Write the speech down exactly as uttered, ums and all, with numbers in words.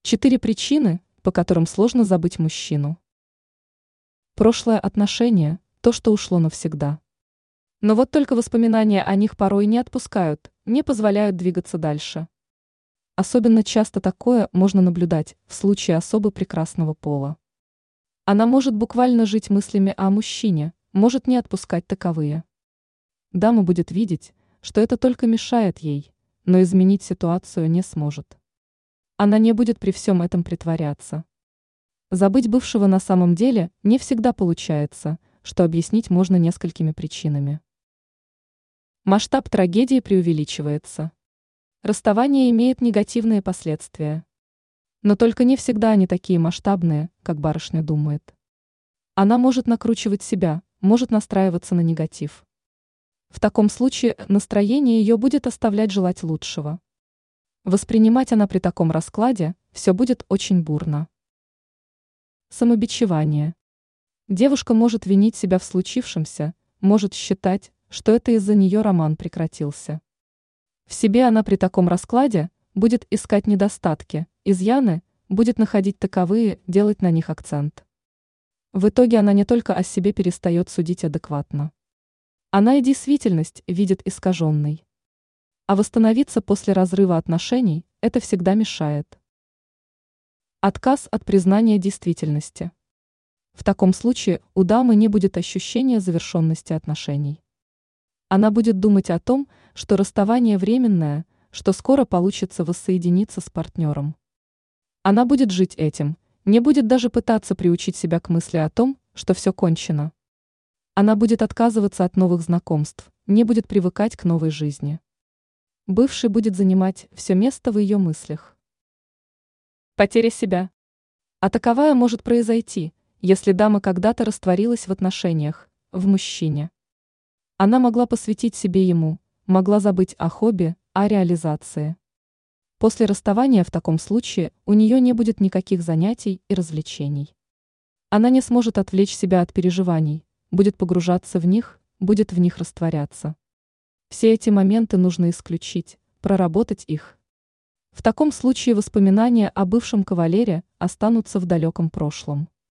Четыре причины, по которым сложно забыть мужчину. Прошлое отношение – то, что ушло навсегда. Но вот только воспоминания о них порой не отпускают, не позволяют двигаться дальше. Особенно часто такое можно наблюдать в случае особо прекрасного пола. Она может буквально жить мыслями о мужчине, может не отпускать таковые. Дама будет видеть, что это только мешает ей, но изменить ситуацию не сможет. Она не будет при всем этом притворяться. Забыть бывшего на самом деле не всегда получается, что объяснить можно несколькими причинами. Масштаб трагедии преувеличивается. Расставание имеет негативные последствия. Но только не всегда они такие масштабные, как барышня думает. Она может накручивать себя, может настраиваться на негатив. В таком случае настроение ее будет оставлять желать лучшего. Воспринимать она при таком раскладе все будет очень бурно. Самобичевание. Девушка может винить себя в случившемся, может считать, что это из-за нее роман прекратился. В себе она при таком раскладе будет искать недостатки, изъяны, будет находить таковые, делать на них акцент. В итоге она не только о себе перестает судить адекватно. Она и действительность видит искаженной. А восстановиться после разрыва отношений это всегда мешает. Отказ от признания действительности. В таком случае у дамы не будет ощущения завершенности отношений. Она будет думать о том, что расставание временное, что скоро получится воссоединиться с партнером. Она будет жить этим, не будет даже пытаться приучить себя к мысли о том, что все кончено. Она будет отказываться от новых знакомств, не будет привыкать к новой жизни. Бывший будет занимать все место в ее мыслях. Потеря себя. А таковая может произойти, если дама когда-то растворилась в отношениях, в мужчине. Она могла посвятить себе ему, могла забыть о хобби, о реализации. После расставания в таком случае у нее не будет никаких занятий и развлечений. Она не сможет отвлечь себя от переживаний, будет погружаться в них, будет в них растворяться. Все эти моменты нужно исключить, проработать их. В таком случае воспоминания о бывшем кавалере останутся в далеком прошлом.